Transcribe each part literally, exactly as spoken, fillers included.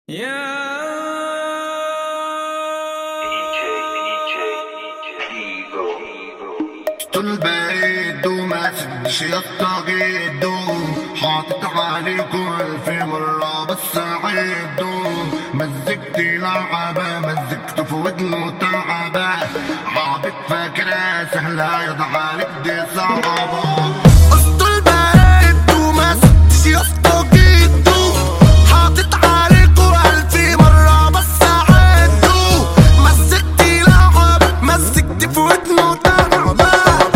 يا البعيد وما سدش يطاقيد حاطط عليكم ألف مرة بس عيد مزقتي لعبة مزقت في ودنه تعبة عابك فاكرة سهلة يضع لك دي صعبة قصت البعيد وما سدش يطاقيد حاطط عليكم ألف مرة بس عيد مزقتي لعبة مزقت في ودنه تعبة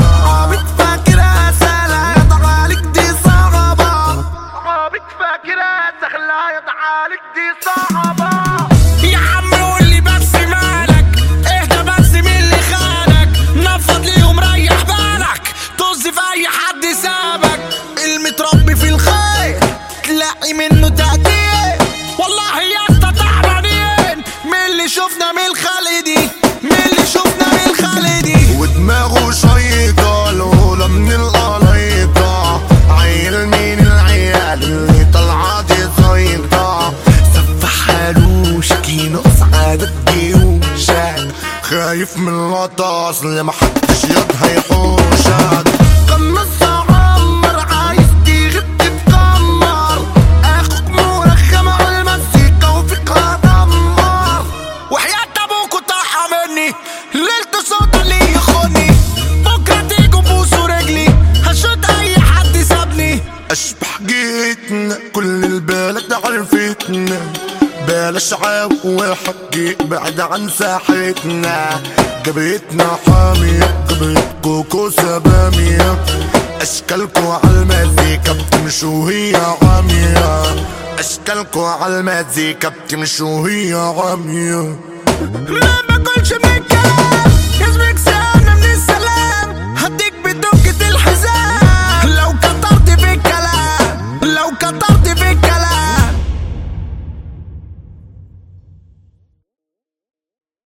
يا عم قولي بس مالك اهدى بس من اللي خانك نفض ليه ومريح بالك طز في اي حد سابك المتربي في الخير تلاقي منه تقدير والله يا اسطى تعبانين من اللي شفنا من الخالدي من اللي شفنا من الخالدي ودماغه شيطة الأولى من القليطة عيل مين العيال اللي طلعت زيطة سفح حالوش كينقص عادة جيوشك خايف من الغطاس اللي محدش يد هيحوشك قمص عمر عايز تغيب تتكمر اخوك مرخم على المزيكا وفيقها دمر وحياة ابوكوا طاحة مني ليلة صوت اللي يخوني بكرة تيجوا بوسوا رجلي هشوت اي حد سابني اشبح جيتنا كل البلد عرفتنا بلاش عاو وحكي بعد عن ساحتنا جبهتنا حامية جبهة كوكو سبامية اشكالكو عالمزيكا بتمشوا هي عامية اشكالكو عالمزيكا بتمشوا هي عامية ما باكلش منك